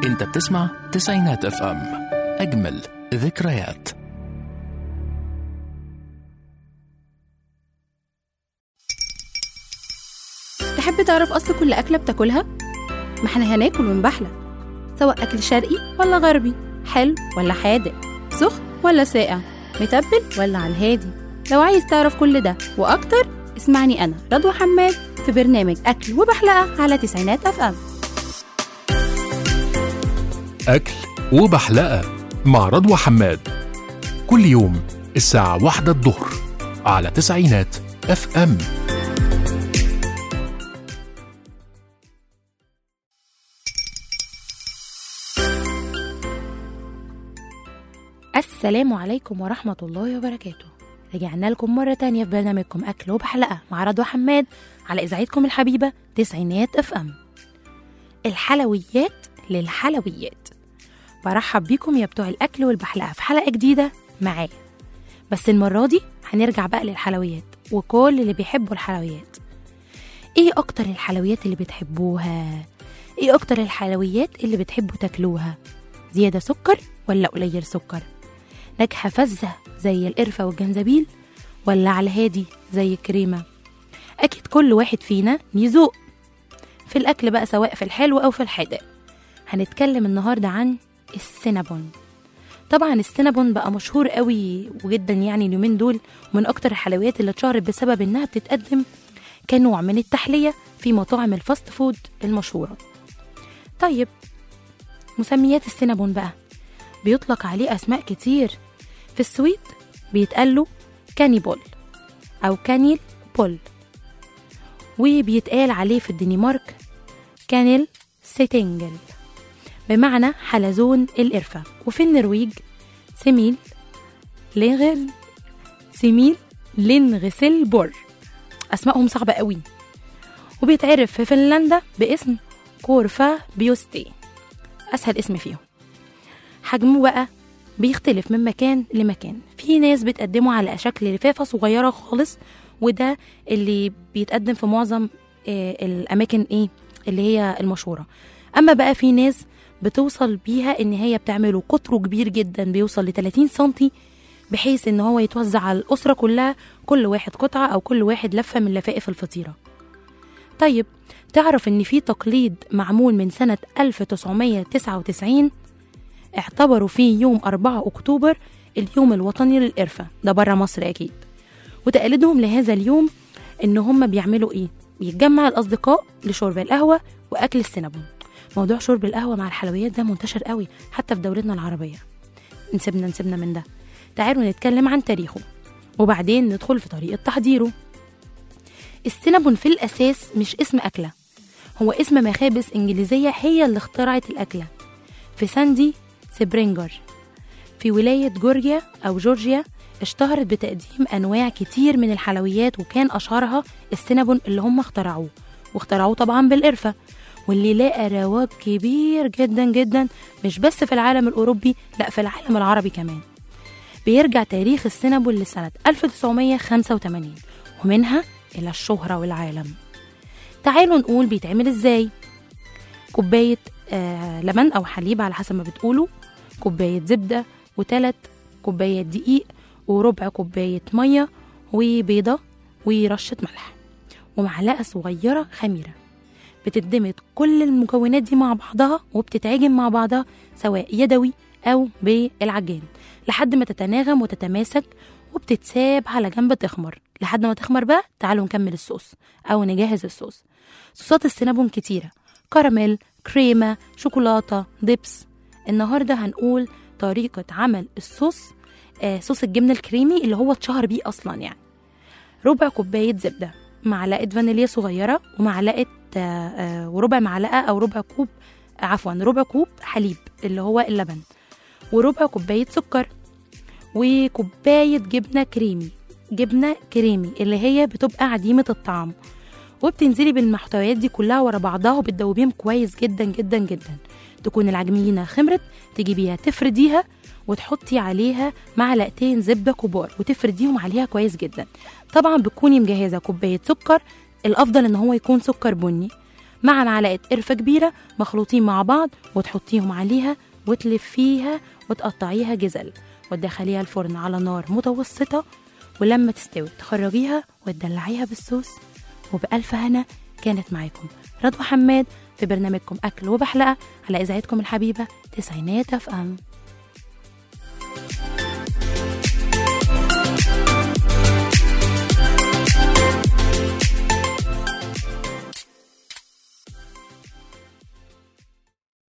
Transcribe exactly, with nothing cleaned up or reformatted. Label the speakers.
Speaker 1: انت بتسمع تسعينات اف ام، اجمل ذكريات.
Speaker 2: تحب تعرف أصل كل أكلة بتاكلها؟ ما احنا هناكل ونبحلى، سواء أكل شرقي ولا غربي، حلو ولا حادق، سخن ولا ساقع، متبل ولا على الهادي. لو عايز تعرف كل ده وأكتر اسمعني أنا رضوى حماد في برنامج أكل وبحلقة على تسعينات أف أم.
Speaker 1: أكل وبحلقة مع رضوى حماد، كل يوم الساعة واحدة الظهر على تسعينات اف ام.
Speaker 2: السلام عليكم ورحمة الله وبركاته. رجعنا لكم مرة تانية في برنامجكم أكل وبحلقة مع رضوى حماد على إذاعتكم الحبيبة تسعينات اف ام. الحلويات للحلويات، برحب بيكم يا بتوع الأكل والبحلقة في حلقة جديدة معايا. بس المرة دي هنرجع بقى للحلويات وكل اللي بيحبوا الحلويات. ايه أكتر الحلويات اللي بتحبوها؟ ايه أكتر الحلويات اللي بتحبوا تاكلوها؟ زيادة سكر ولا قليل سكر؟ نكهة فزة زي القرفة والجنزبيل ولا على الهادي زي الكريمة؟ أكيد كل واحد فينا ليه ذوق في الأكل بقى، سواء في الحلو أو في الحادق. هنتكلم النهاردة عن السينابون. طبعا السينابون بقى مشهور قوي وجدا يعني اليومين دول، ومن أكتر الحلويات اللي اتشهرت بسبب إنها بتتقدم كنوع من التحلية في مطاعم الفاست فود المشهورة. طيب مسميات السينابون بقى بيطلق عليه أسماء كتير. في السويد بيتقاله كانيبول أو كانيل بول، وبيتقال عليه في الدنمارك كانيل سيتينجل بمعنى حلزون القرفة، وفي النرويج سميل لينغل سميل لينغسل بور. أسمائهم صعبة قوي. وبيتعرف في فنلندا باسم كورفا بيوستي، أسهل اسم فيهم. حجمه بقى بيختلف من مكان لمكان. في ناس بتقدمه على شكل لفافة صغيرة خالص، وده اللي بيتقدم في معظم آه الأماكن ايه اللي هي المشهورة. أما بقى في ناس بتوصل بيها إن هي بتعمله قطره كبير جدا، بيوصل ل ثلاثين سنتي، بحيث إن هو يتوزع على الأسرة كلها، كل واحد قطعة أو كل واحد لفة من لفائف الفطيرة. طيب تعرف إن في تقليد معمول من سنة ألف وتسعمية وتسعة وتسعين اعتبروا فيه يوم أربعة أكتوبر اليوم الوطني للقرفة، ده برا مصر أكيد. وتقليدهم لهذا اليوم إن هم بيعملوا إيه؟ بيتجمع الأصدقاء لشرب القهوة وأكل السينابون. موضوع شرب القهوة مع الحلويات ده منتشر قوي حتى في دولتنا العربية. نسيبنا نسيبنا من ده، تعالوا نتكلم عن تاريخه وبعدين ندخل في طريقة تحضيره. السينابون في الأساس مش اسم أكلة، هو اسم مخابز إنجليزية هي اللي اخترعت الأكلة في ساندي سبرينجر في ولاية جورجيا أو جورجيا. اشتهرت بتقديم أنواع كتير من الحلويات، وكان أشهرها السينابون اللي هم اخترعوه، واخترعوه طبعا بالقرفة، واللي لقى رواج كبير جدا جدا مش بس في العالم الأوروبي، لا في العالم العربي كمان. بيرجع تاريخ السينابون لسنة ألف وتسعمية وخمسة وتمانين، ومنها إلى الشهرة والعالم. تعالوا نقول بيتعمل إزاي. كوباية آه لبن أو حليب على حسب ما بتقولوا، كوباية زبدة، وثلاث كوبايات دقيق، وربع كوباية مية، وبيضة، ورشة ملح، ومعلقة صغيرة خميرة. بتدمج كل المكونات دي مع بعضها وبتتعجن مع بعضها سواء يدوي أو بالعجان لحد ما تتناغم وتتماسك، وبتتساب على جنب تخمر. لحد ما تخمر بقى تعالوا نكمل الصوص أو نجهز الصوص. صوصات السينابون كتيرة، كراميل، كريمة، شوكولاتة، دبس. النهاردة هنقول طريقة عمل الصوص، آه صوص الجبنة الكريمي اللي هو اتشهر بيه أصلا. يعني ربع كوباية زبدة، معلقة فانيليا صغيرة، ومعلقة آه آه وربع معلقة أو ربع كوب آه عفوا ربع كوب حليب اللي هو اللبن، وربع كوباية سكر، وكوباية جبنة كريمي جبنة كريمي اللي هي بتبقى عديمة الطعم. وبتنزلي بالمحتويات دي كلها ورا بعضها وبتدوبيهم كويس جدا جدا جدا. تكون العجينة خمرت، تجيبيها تفرديها وتحطي عليها معلقتين زبدة كبار وتفرديهم عليها كويس جدا. طبعا بتكوني مجهزة كوباية سكر، الأفضل إن هو يكون سكر بني، مع معلقة قرفة كبيرة مخلوطين مع بعض، وتحطيهم عليها وتلفيها وتقطعيها جزل وتدخليها الفرن على نار متوسطة، ولما تستوي تخرجيها وتدلعيها بالصوص. وبألف هنا كانت معاكم رضوى حماد في برنامجكم أكل وبحلقة على إذاعتكم الحبيبة تسعينات أف أم.